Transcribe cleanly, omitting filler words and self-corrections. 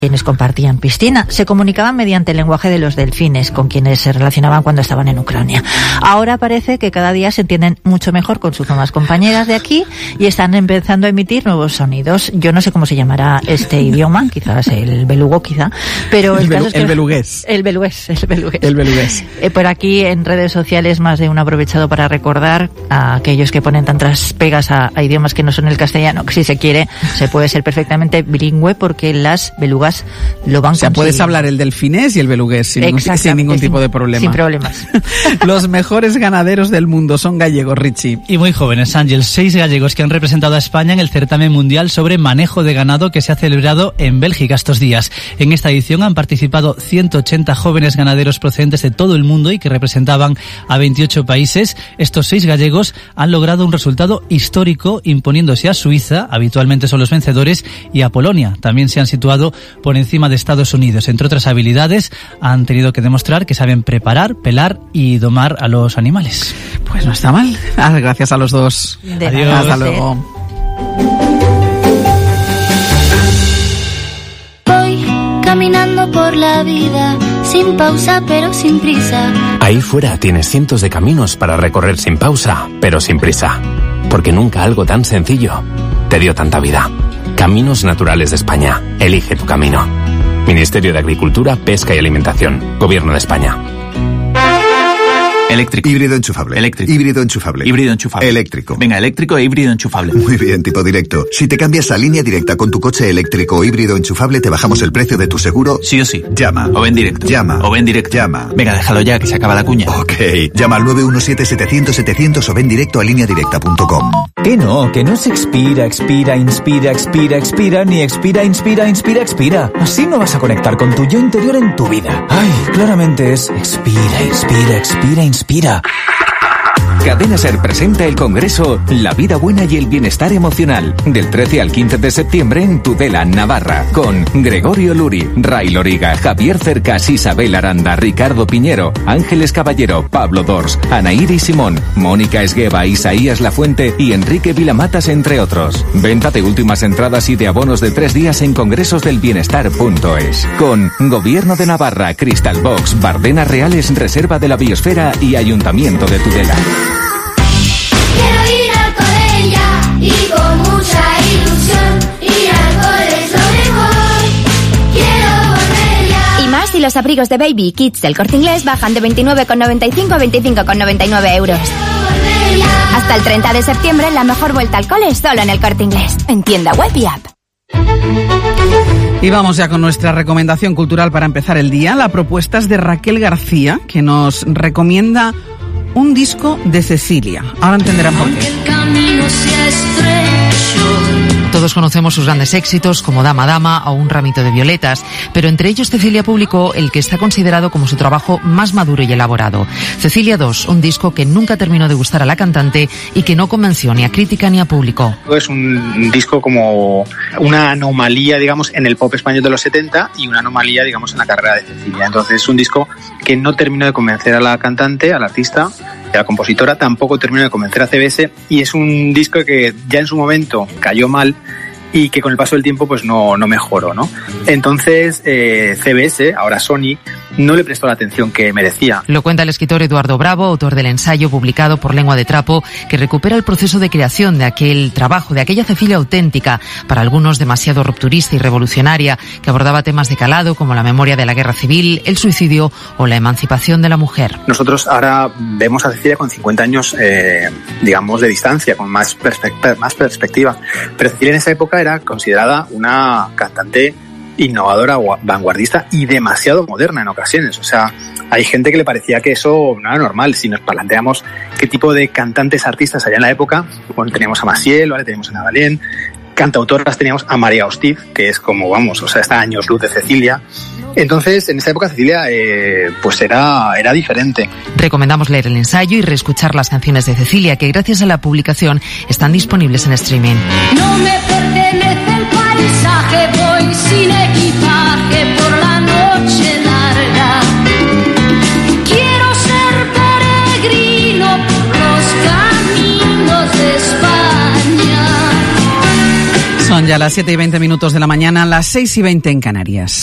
quienes compartían piscina. Se comunicaban mediante el lenguaje de los delfines, con quienes se relacionaban cuando estaban en Ucrania. Ahora parece que cada día se entienden mucho mejor con sus nuevas compañeras de aquí y están empezando a emitir nuevos sonidos. Yo no sé cómo se llamará este idioma, quizás el belugo, pero el belugués. El belugués. Por aquí en redes sociales más de uno ha aprovechado para recordar a aquellos que ponen tantas pegas a idiomas que no son el castellano, que si se quiere se puede ser perfectamente bilingüe porque las belugas lo van consiguiendo. O sea, puedes hablar el delfinés y el belugués sin ningún tipo de problema. Sin problemas. Los mejores ganaderos del mundo son gallegos, Richie. Y muy jóvenes, Ángel. 6 gallegos que han representado a España en el certamen mundial sobre manejo de ganado que se ha celebrado en Bélgica estos días. En esta edición han participado 180 jóvenes ganaderos procedentes de todo el mundo y que representaban a 28 países. Estos 6 gallegos han logrado un resultado histórico imponiéndose a Suiza, habitualmente son los vencedores, y a Polonia. También se han situado por encima de Estados Unidos. Entre otras habilidades, han tenido que demostrar que saben preparar, pelar y domar a los animales. Pues no está mal. Gracias a los dos. Adiós. Hasta luego. Voy caminando por la vida, sin pausa pero sin prisa. Ahí fuera tienes cientos de caminos para recorrer sin pausa, pero sin prisa. Porque nunca algo tan sencillo te dio tanta vida. Caminos Naturales de España. Elige tu camino. Ministerio de Agricultura, Pesca y Alimentación. Gobierno de España. Eléctrico. Híbrido enchufable. Eléctrico. Híbrido enchufable. Híbrido enchufable. Eléctrico. Venga, eléctrico e híbrido enchufable. Muy bien, tipo directo. Si te cambias a Línea Directa con tu coche eléctrico o híbrido enchufable, te bajamos el precio de tu seguro. Sí o sí. Llama. O ven directo. Llama. O ven directo. Llama. Venga, déjalo ya, que se acaba la cuña. Ok. Llama al 917-700-700 o ven directo a lineadirecta.com. Que no se expira, ni expira, expira. Así no vas a conectar con tu yo interior en tu vida. Ay, claramente es inspira. Cadena Ser presenta el congreso La Vida Buena y el Bienestar Emocional, del 13 al 15 de septiembre en Tudela, Navarra, con Gregorio Luri, Ray Loriga, Javier Cercas, Isabel Aranda, Ricardo Piñero, Ángeles Caballero, Pablo Dors, Anaíri Simón, Mónica Esgueva, Isaías Lafuente y Enrique Vilamatas, entre otros. Venta de últimas entradas y de abonos de 3 días en congresosdelbienestar.es. Con Gobierno de Navarra, Crystal Box, Bardenas Reales, Reserva de la Biosfera y Ayuntamiento de Tudela. Quiero ir al cole ya y con mucha ilusión. Ir al cole es lo mejor. Quiero volver ya. Y más si los abrigos de Baby y Kids del Corte Inglés bajan de 29,95 a 25,99 euros. Hasta el 30 de septiembre la mejor vuelta al cole es solo en el Corte Inglés. En tienda web y app. Y vamos ya con nuestra recomendación cultural para empezar el día. La propuesta es de Raquel García, que nos recomienda un disco de Cecilia. Ahora entenderán por qué. Todos conocemos sus grandes éxitos como Dama Dama o Un ramito de violetas, pero entre ellos Cecilia publicó el que está considerado como su trabajo más maduro y elaborado. Cecilia 2, un disco que nunca terminó de gustar a la cantante y que no convenció ni a crítica ni a público. Es un disco como una anomalía, digamos, en el pop español de los 70 y una anomalía, digamos, en la carrera de Cecilia. Entonces es un disco que no terminó de convencer a la cantante, al artista, a la compositora, tampoco terminó de convencer a CBS, y es un disco que ya en su momento cayó mal y que con el paso del tiempo pues no mejoró, ¿no? Entonces CBS, ahora Sony, no le prestó la atención que merecía. Lo cuenta el escritor Eduardo Bravo, autor del ensayo publicado por Lengua de Trapo, que recupera el proceso de creación de aquel trabajo, de aquella Cecilia auténtica, para algunos demasiado rupturista y revolucionaria, que abordaba temas de calado como la memoria de la guerra civil, el suicidio o la emancipación de la mujer. Nosotros ahora vemos a Cecilia con 50 años, digamos, de distancia, con más perspectiva. Pero Cecilia en esa época era considerada una cantante innovadora, vanguardista y demasiado moderna en ocasiones. O sea, hay gente que le parecía que eso no era normal. Si nos planteamos qué tipo de cantantes, artistas había en la época, bueno, teníamos a Maciel, ¿vale? Teníamos a Ana Valén, cantautoras teníamos a María Hostiz, que es como, vamos, o sea, está a años luz de Cecilia. Entonces, en esa época Cecilia pues era diferente. Recomendamos leer el ensayo y reescuchar las canciones de Cecilia, que gracias a la publicación están disponibles en streaming. No me pertenece el paisaje, voy sin equipaje por la noche larga. Quiero ser peregrino por los caminos de España. Son ya las 7:20 de la mañana, las 6:20 en Canarias.